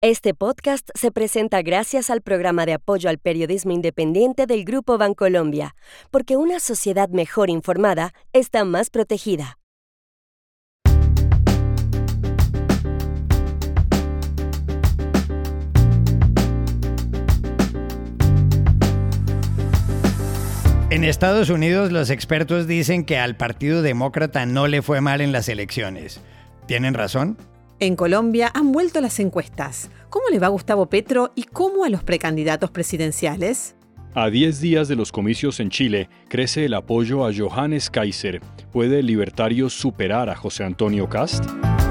Este podcast se presenta gracias al programa de apoyo al periodismo independiente del Grupo Bancolombia, porque una sociedad mejor informada está más protegida. En Estados Unidos, los expertos dicen que al Partido Demócrata no le fue mal en las elecciones. ¿Tienen razón? En Colombia han vuelto las encuestas. ¿Cómo le va a Gustavo Petro y cómo a los precandidatos presidenciales? A 10 días de los comicios en Chile, crece el apoyo a Johannes Kaiser. ¿Puede el libertario superar a José Antonio Kast?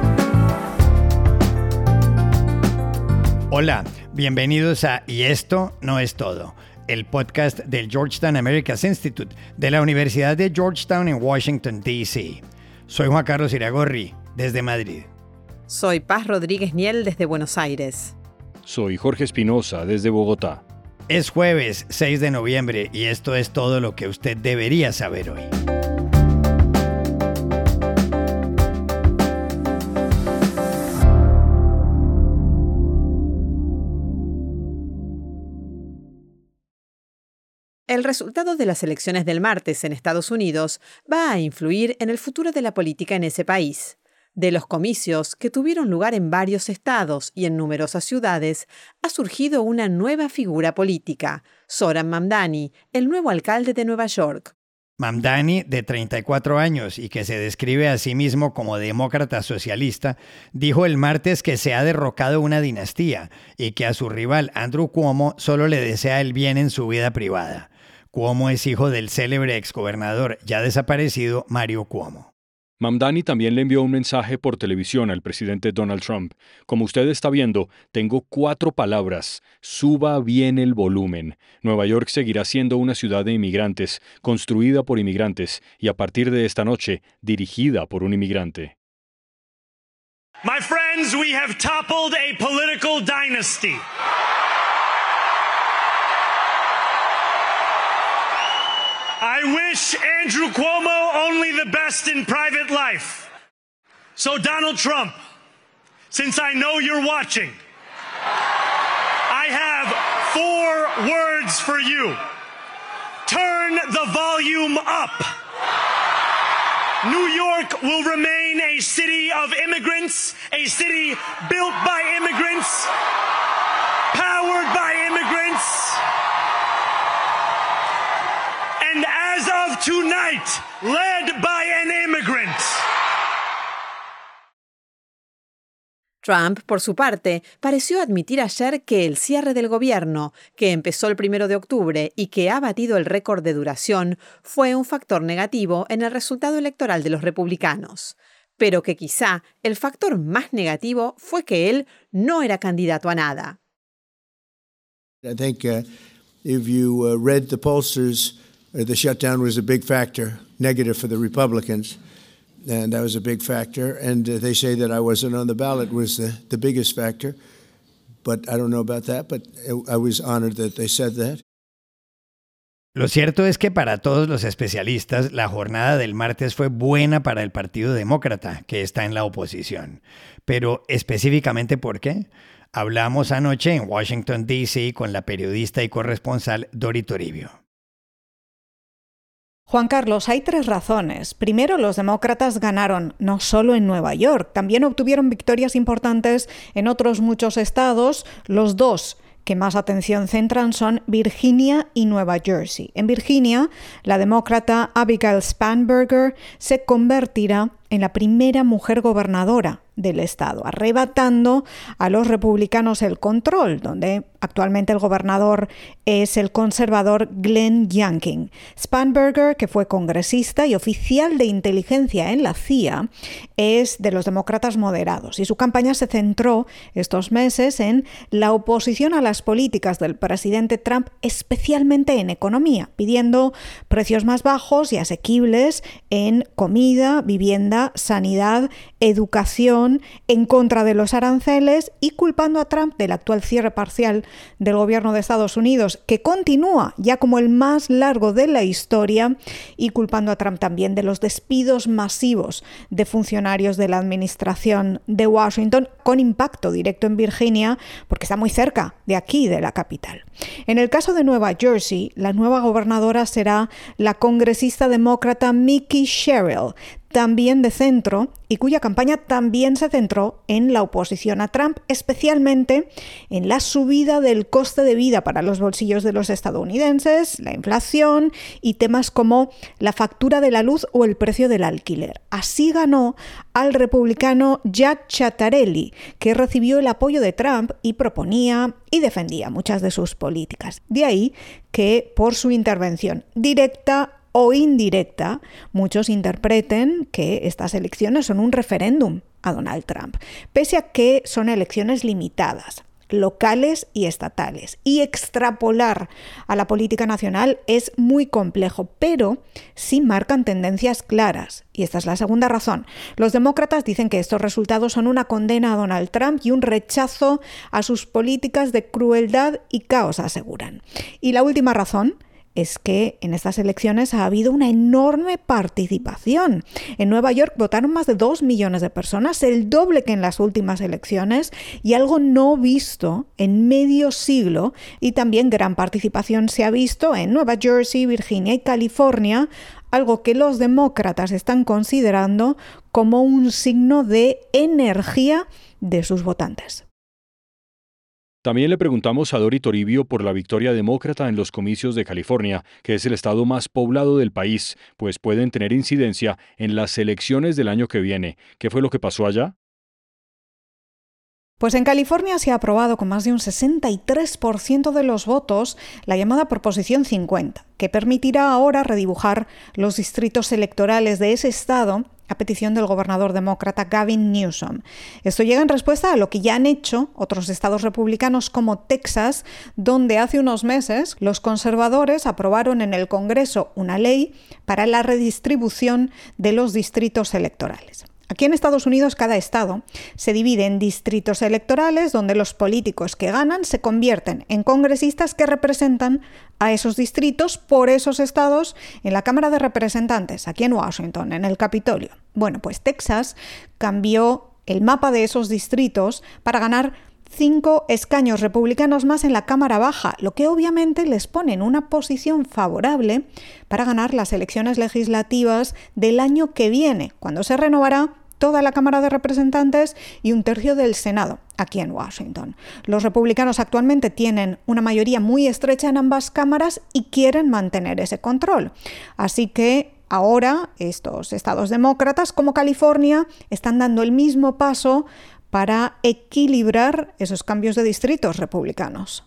Hola, bienvenidos a Y esto no es todo, el podcast del Georgetown Americas Institute de la Universidad de Georgetown en Washington, D.C. Soy Juan Carlos Iragorri, desde Madrid. Soy Paz Rodríguez Niel, desde Buenos Aires. Soy Jorge Espinosa, desde Bogotá. Es jueves 6 de noviembre y esto es todo lo que usted debería saber hoy. El resultado de las elecciones del martes en Estados Unidos va a influir en el futuro de la política en ese país. De los comicios que tuvieron lugar en varios estados y en numerosas ciudades, ha surgido una nueva figura política, Zohran Mamdani, el nuevo alcalde de Nueva York. Mamdani, de 34 años y que se describe a sí mismo como demócrata socialista, dijo el martes que se ha derrocado una dinastía y que a su rival Andrew Cuomo solo le desea el bien en su vida privada. Cuomo es hijo del célebre exgobernador ya desaparecido Mario Cuomo. Mamdani también le envió un mensaje por televisión al presidente Donald Trump. Como usted está viendo, tengo 4 palabras. Suba bien el volumen. Nueva York seguirá siendo una ciudad de inmigrantes, construida por inmigrantes y a partir de esta noche, dirigida por un inmigrante. My friends, we have toppled a political dynasty. I wish Andrew Cuomo only the best in private life. So Donald Trump, since I know you're watching, I have 4 words for you. Turn the volume up. New York will remain a city of immigrants, a city built by immigrants, powered by immigrants. And as of tonight, led by an immigrant. Trump, por su parte, pareció admitir ayer que el cierre del gobierno, que empezó el 1 de octubre y que ha batido el récord de duración, fue un factor negativo en el resultado electoral de los republicanos. Pero que quizá el factor más negativo fue que él no era candidato a nada. I think if you read the pollsters, the shutdown was a big factor, negative for the Republicans, and that was a big factor. And they say that I wasn't on the ballot was the biggest factor, but I don't know about that, but I was honored that they said that. Lo cierto es que para todos los especialistas, la jornada del martes fue buena para el Partido Demócrata, que está en la oposición. Pero, ¿específicamente por qué? Hablamos anoche en Washington, D.C. con la periodista y corresponsal Dori Toribio. Juan Carlos, hay 3 razones. Primero, los demócratas ganaron no solo en Nueva York, también obtuvieron victorias importantes en otros muchos estados. Los 2 que más atención centran son Virginia y Nueva Jersey. En Virginia, la demócrata Abigail Spanberger se convertirá en la primera mujer gobernadora del estado, arrebatando a los republicanos el control, donde actualmente el gobernador es el conservador Glenn Youngkin. Spanberger, que fue congresista y oficial de inteligencia en la CIA, es de los demócratas moderados y su campaña se centró estos meses en la oposición a las políticas del presidente Trump, especialmente en economía, pidiendo precios más bajos y asequibles en comida, vivienda energía, sanidad, educación, en contra de los aranceles y culpando a Trump del actual cierre parcial del gobierno de Estados Unidos, que continúa ya como el más largo de la historia, y culpando a Trump también de los despidos masivos de funcionarios de la administración de Washington, con impacto directo en Virginia, porque está muy cerca de aquí, de la capital. En el caso de Nueva Jersey, la nueva gobernadora será la congresista demócrata Mickey Sherrill, también de centro, y cuya campaña también se centró en la oposición a Trump, especialmente en la subida del coste de vida para los bolsillos de los estadounidenses, la inflación y temas como la factura de la luz o el precio del alquiler. Así ganó al republicano Jack Ciattarelli, que recibió el apoyo de Trump y proponía y defendía muchas de sus políticas. De ahí que, por su intervención directa o indirecta, muchos interpreten que estas elecciones son un referéndum a Donald Trump, pese a que son elecciones limitadas, locales y estatales, y extrapolar a la política nacional es muy complejo, pero sí marcan tendencias claras. Y esta es la segunda razón. Los demócratas dicen que estos resultados son una condena a Donald Trump y un rechazo a sus políticas de crueldad y caos, aseguran. Y la última razón es que en estas elecciones ha habido una enorme participación. En Nueva York votaron más de 2 millones de personas, el doble que en las últimas elecciones, y algo no visto en medio siglo, y también gran participación se ha visto en Nueva Jersey, Virginia y California, algo que los demócratas están considerando como un signo de energía de sus votantes. También le preguntamos a Dori Toribio por la victoria demócrata en los comicios de California, que es el estado más poblado del país, pues pueden tener incidencia en las elecciones del año que viene. ¿Qué fue lo que pasó allá? Pues en California se ha aprobado con más de un 63% de los votos la llamada Proposición 50, que permitirá ahora redibujar los distritos electorales de ese estado a petición del gobernador demócrata Gavin Newsom. Esto llega en respuesta a lo que ya han hecho otros estados republicanos como Texas, donde hace unos meses los conservadores aprobaron en el Congreso una ley para la redistribución de los distritos electorales. Aquí en Estados Unidos cada estado se divide en distritos electorales donde los políticos que ganan se convierten en congresistas que representan a esos distritos por esos estados en la Cámara de Representantes, aquí en Washington, en el Capitolio. Bueno, pues Texas cambió el mapa de esos distritos para ganar 5 escaños republicanos más en la Cámara Baja, lo que obviamente les pone en una posición favorable para ganar las elecciones legislativas del año que viene, cuando se renovará toda la Cámara de Representantes y un tercio del Senado, aquí en Washington. Los republicanos actualmente tienen una mayoría muy estrecha en ambas cámaras y quieren mantener ese control. Así que ahora estos estados demócratas, como California, están dando el mismo paso para equilibrar esos cambios de distritos republicanos.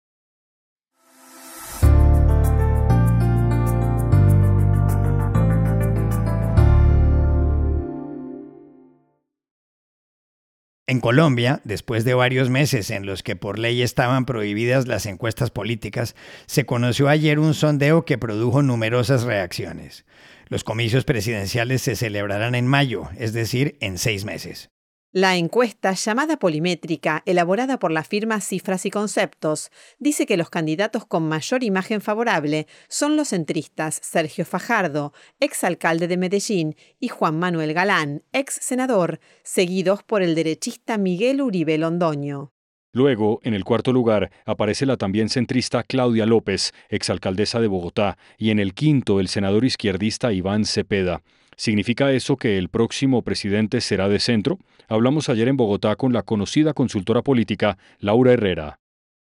En Colombia, después de varios meses en los que por ley estaban prohibidas las encuestas políticas, se conoció ayer un sondeo que produjo numerosas reacciones. Los comicios presidenciales se celebrarán en mayo, es decir, en 6 meses. La encuesta, llamada Polimétrica, elaborada por la firma Cifras y Conceptos, dice que los candidatos con mayor imagen favorable son los centristas Sergio Fajardo, exalcalde de Medellín, y Juan Manuel Galán, ex senador, seguidos por el derechista Miguel Uribe Londoño. Luego, en el cuarto lugar, aparece la también centrista Claudia López, exalcaldesa de Bogotá, y en el quinto el senador izquierdista Iván Cepeda. ¿Significa eso que el próximo presidente será de centro? Hablamos ayer en Bogotá con la conocida consultora política Laura Herrera.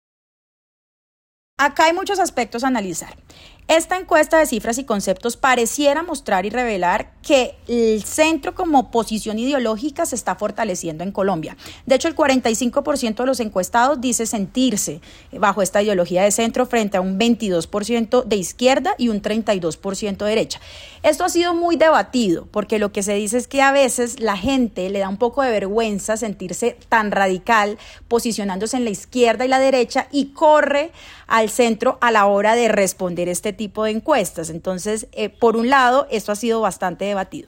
Acá hay muchos aspectos a analizar. Esta encuesta de Cifras y Conceptos pareciera mostrar y revelar que el centro como posición ideológica se está fortaleciendo en Colombia. De hecho, el 45% de los encuestados dice sentirse bajo esta ideología de centro frente a un 22% de izquierda y un 32% de derecha. Esto ha sido muy debatido porque lo que se dice es que a veces la gente le da un poco de vergüenza sentirse tan radical posicionándose en la izquierda y la derecha y corre al centro a la hora de responder este tipo de encuestas. Entonces, por un lado, esto ha sido bastante debatido.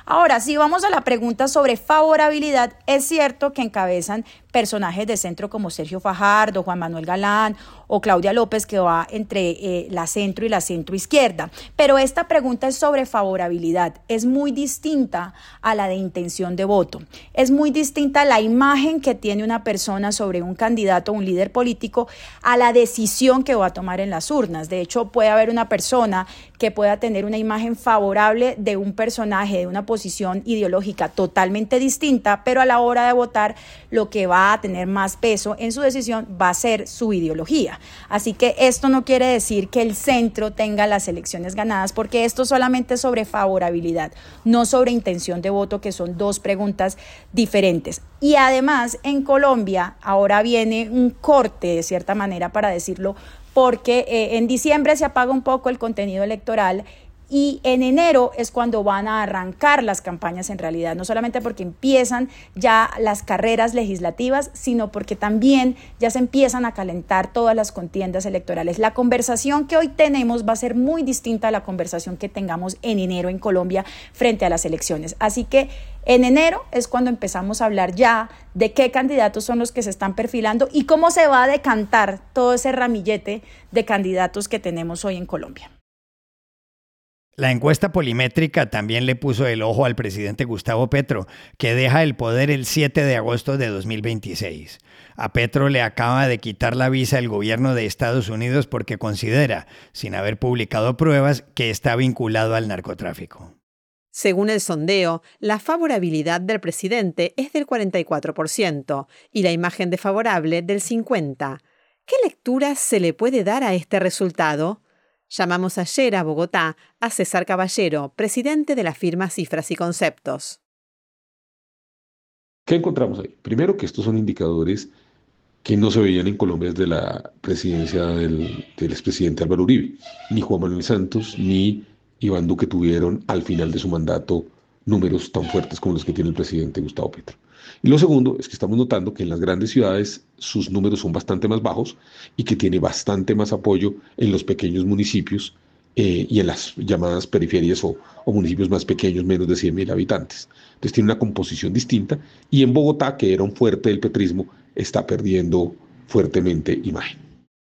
Ahora, si vamos a la pregunta sobre favorabilidad, es cierto que encabezan personajes de centro como Sergio Fajardo, Juan Manuel Galán o Claudia López, que va entre la centro y la centroizquierda. Pero esta pregunta es sobre favorabilidad. Es muy distinta a la de intención de voto. Es muy distinta la imagen que tiene una persona sobre un candidato o un líder político a la decisión que va a tomar en las urnas. De hecho, puede haber una persona que pueda tener una imagen favorable de un personaje, de una posición ideológica totalmente distinta, pero a la hora de votar lo que va a tener más peso en su decisión va a ser su ideología. Así que esto no quiere decir que el centro tenga las elecciones ganadas, porque esto solamente es sobre favorabilidad, no sobre intención de voto, que son dos preguntas diferentes. Y además, en Colombia ahora viene un corte, de cierta manera, para decirlo, porque en diciembre se apaga un poco el contenido electoral y en enero es cuando van a arrancar las campañas en realidad, no solamente porque empiezan ya las carreras legislativas, sino porque también ya se empiezan a calentar todas las contiendas electorales. La conversación que hoy tenemos va a ser muy distinta a la conversación que tengamos en enero en Colombia frente a las elecciones. Así que en enero es cuando empezamos a hablar ya de qué candidatos son los que se están perfilando y cómo se va a decantar todo ese ramillete de candidatos que tenemos hoy en Colombia. La encuesta polimétrica también le puso el ojo al presidente Gustavo Petro, que deja el poder el 7 de agosto de 2026. A Petro le acaba de quitar la visa el gobierno de Estados Unidos porque considera, sin haber publicado pruebas, que está vinculado al narcotráfico. Según el sondeo, la favorabilidad del presidente es del 44% y la imagen desfavorable del 50%. ¿Qué lectura se le puede dar a este resultado? Llamamos ayer a Bogotá a César Caballero, presidente de la firma Cifras y Conceptos. ¿Qué encontramos ahí? Primero, que estos son indicadores que no se veían en Colombia desde la presidencia del expresidente Álvaro Uribe. Ni Juan Manuel Santos ni Iván Duque tuvieron al final de su mandato números tan fuertes como los que tiene el presidente Gustavo Petro. Y lo segundo es que estamos notando que en las grandes ciudades sus números son bastante más bajos y que tiene bastante más apoyo en los pequeños municipios y en las llamadas periferias o municipios más pequeños, menos de 100.000 habitantes. Entonces tiene una composición distinta y en Bogotá, que era un fuerte del petrismo, está perdiendo fuertemente imagen.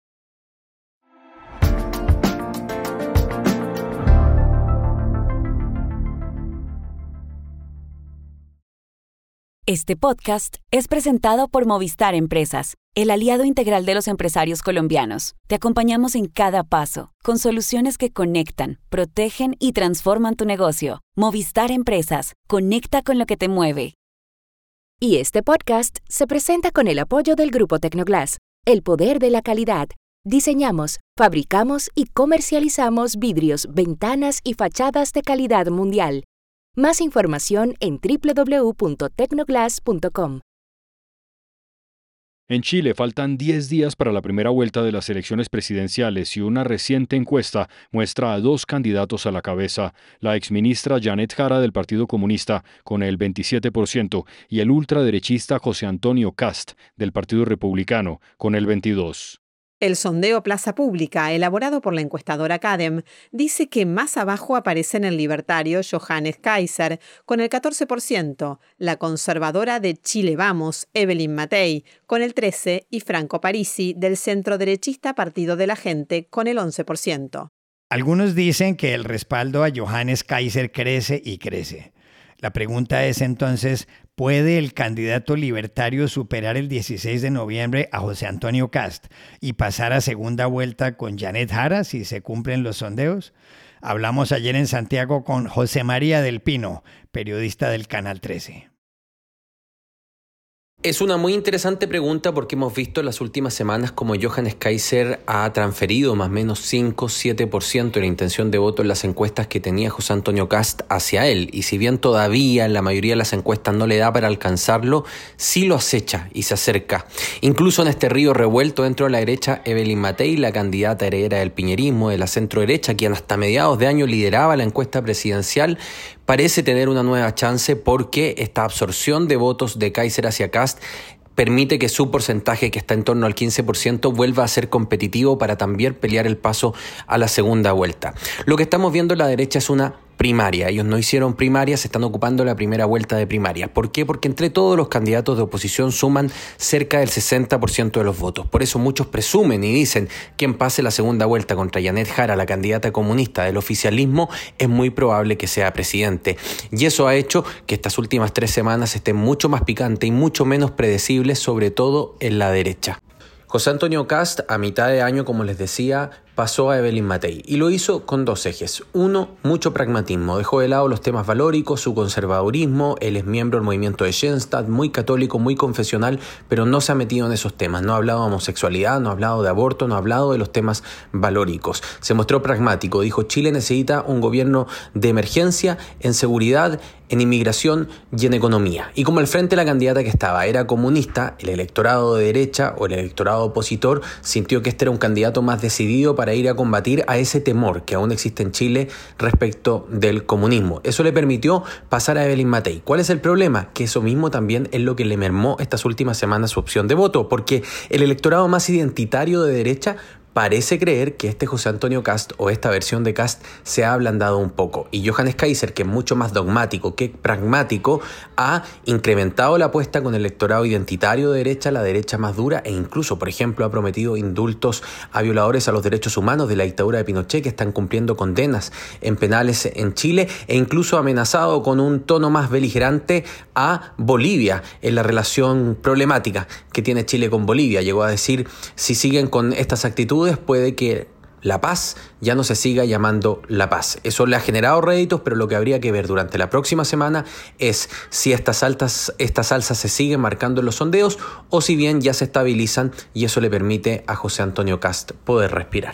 Este podcast es presentado por Movistar Empresas, el aliado integral de los empresarios colombianos. Te acompañamos en cada paso, con soluciones que conectan, protegen y transforman tu negocio. Movistar Empresas, conecta con lo que te mueve. Y este podcast se presenta con el apoyo del Grupo Tecnoglass, el poder de la calidad. Diseñamos, fabricamos y comercializamos vidrios, ventanas y fachadas de calidad mundial. Más información en www.tecnoglass.com. En Chile faltan 10 días para la primera vuelta de las elecciones presidenciales y una reciente encuesta muestra a dos candidatos a la cabeza, la exministra Janet Jara del Partido Comunista con el 27% y el ultraderechista José Antonio Cast del Partido Republicano con el 22%. El sondeo Plaza Pública, elaborado por la encuestadora Cadem, dice que más abajo aparecen el libertario Johannes Kaiser, con el 14%, la conservadora de Chile Vamos, Evelyn Matei, con el 13%, y Franco Parisi, del centroderechista Partido de la Gente, con el 11%. Algunos dicen que el respaldo a Johannes Kaiser crece y crece. La pregunta es entonces, ¿puede el candidato libertario superar el 16 de noviembre a José Antonio Cast y pasar a segunda vuelta con Janet Jara si se cumplen los sondeos? Hablamos ayer en Santiago con José María del Pino, periodista del Canal 13. Es una muy interesante pregunta porque hemos visto en las últimas semanas como Johannes Kaiser ha transferido más o menos 5-7% de la intención de voto en las encuestas que tenía José Antonio Cast hacia él. Y si bien todavía en la mayoría de las encuestas no le da para alcanzarlo, sí lo acecha y se acerca. Incluso en este río revuelto dentro de la derecha, Evelyn Matei, la candidata heredera del piñerismo de la centro-derecha, quien hasta mediados de año lideraba la encuesta presidencial, parece tener una nueva chance porque esta absorción de votos de Kaiser hacia Cast permite que su porcentaje, que está en torno al 15%, vuelva a ser competitivo para también pelear el paso a la segunda vuelta. Lo que estamos viendo en la derecha es una primaria. Ellos no hicieron primaria, se están ocupando la primera vuelta de primaria. ¿Por qué? Porque entre todos los candidatos de oposición suman cerca del 60% de los votos. Por eso muchos presumen y dicen que quien pase la segunda vuelta contra Janet Jara, la candidata comunista del oficialismo, es muy probable que sea presidente. Y eso ha hecho que estas últimas 3 semanas estén mucho más picantes y mucho menos predecibles, sobre todo en la derecha. José Antonio Kast, a mitad de año, como les decía, pasó a Evelyn Matei y lo hizo con 2 ejes. 1, mucho pragmatismo. Dejó de lado los temas valóricos, su conservadurismo. Él es miembro del movimiento de Schoenstatt, muy católico, muy confesional, pero no se ha metido en esos temas. No ha hablado de homosexualidad, no ha hablado de aborto, no ha hablado de los temas valóricos. Se mostró pragmático. Dijo: Chile necesita un gobierno de emergencia en seguridad, en inmigración y en economía. Y como al frente la candidata que estaba era comunista, el electorado de derecha o el electorado opositor sintió que este era un candidato más decidido para ir a combatir a ese temor que aún existe en Chile respecto del comunismo. Eso le permitió pasar a Evelyn Matei. ¿Cuál es el problema? Que eso mismo también es lo que le mermó estas últimas semanas su opción de voto, porque el electorado más identitario de derecha parece creer que este José Antonio Kast o esta versión de Kast se ha ablandado un poco. Y Johannes Kaiser, que es mucho más dogmático que pragmático, ha incrementado la apuesta con el electorado identitario de derecha, la derecha más dura, e incluso, por ejemplo, ha prometido indultos a violadores a los derechos humanos de la dictadura de Pinochet que están cumpliendo condenas en penales en Chile, e incluso ha amenazado con un tono más beligerante a Bolivia en la relación problemática que tiene Chile con Bolivia. Llegó a decir: si siguen con estas actitudes, puede que la paz ya no se siga llamando la paz. Eso le ha generado réditos, pero lo que habría que ver durante la próxima semana es si estas alzas se siguen marcando en los sondeos o si bien ya se estabilizan, y eso le permite a José Antonio Kast poder respirar.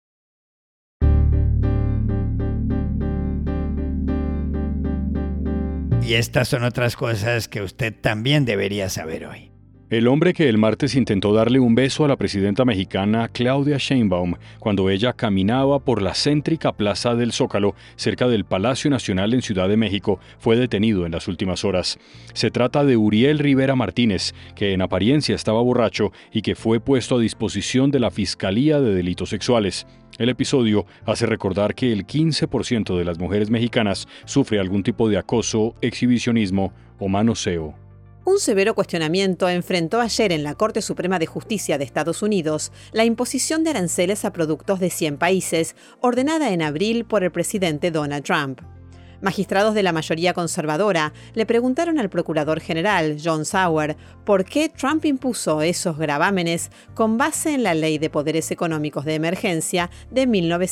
Y estas son otras cosas que usted también debería saber hoy. El hombre que el martes intentó darle un beso a la presidenta mexicana Claudia Sheinbaum cuando ella caminaba por la céntrica Plaza del Zócalo cerca del Palacio Nacional en Ciudad de México fue detenido en las últimas horas. Se trata de Uriel Rivera Martínez, que en apariencia estaba borracho y que fue puesto a disposición de la Fiscalía de Delitos Sexuales. El episodio hace recordar que el 15% de las mujeres mexicanas sufre algún tipo de acoso, exhibicionismo o manoseo. Un severo cuestionamiento enfrentó ayer en la Corte Suprema de Justicia de Estados Unidos la imposición de aranceles a productos de 100 países, ordenada en abril por el presidente Donald Trump. Magistrados de la mayoría conservadora le preguntaron al procurador general, John Sauer, por qué Trump impuso esos gravámenes con base en la Ley de Poderes Económicos de Emergencia de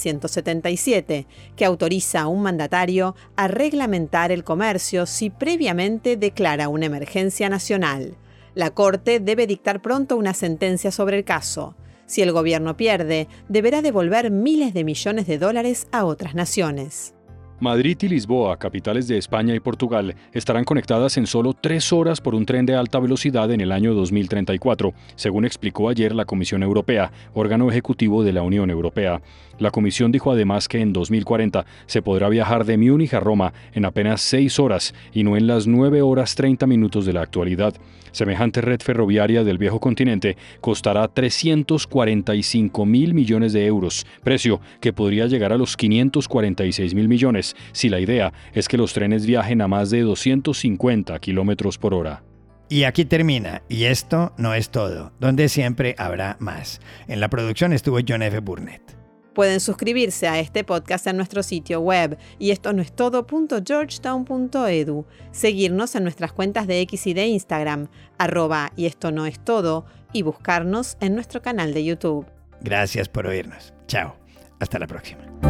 1977, que autoriza a un mandatario a reglamentar el comercio si previamente declara una emergencia nacional. La Corte debe dictar pronto una sentencia sobre el caso. Si el gobierno pierde, deberá devolver miles de millones de dólares a otras naciones. Madrid y Lisboa, capitales de España y Portugal, estarán conectadas en solo 3 horas por un tren de alta velocidad en el año 2034, según explicó ayer la Comisión Europea, órgano ejecutivo de la Unión Europea. La Comisión dijo además que en 2040 se podrá viajar de Múnich a Roma en apenas 6 horas y no en las 9 horas 30 minutos de la actualidad. Semejante red ferroviaria del viejo continente costará 345.000 millones de euros, precio que podría llegar a los 546.000 millones si la idea es que los trenes viajen a más de 250 kilómetros por hora. Y aquí termina, y esto no es todo, donde siempre habrá más. En la producción estuvo John F. Burnett. Pueden suscribirse a este podcast en nuestro sitio web y esto no es todo.georgetown.edu, seguirnos en nuestras cuentas de X y de Instagram, @y esto no es todo, y buscarnos en nuestro canal de YouTube. Gracias por oírnos. Chao. Hasta la próxima.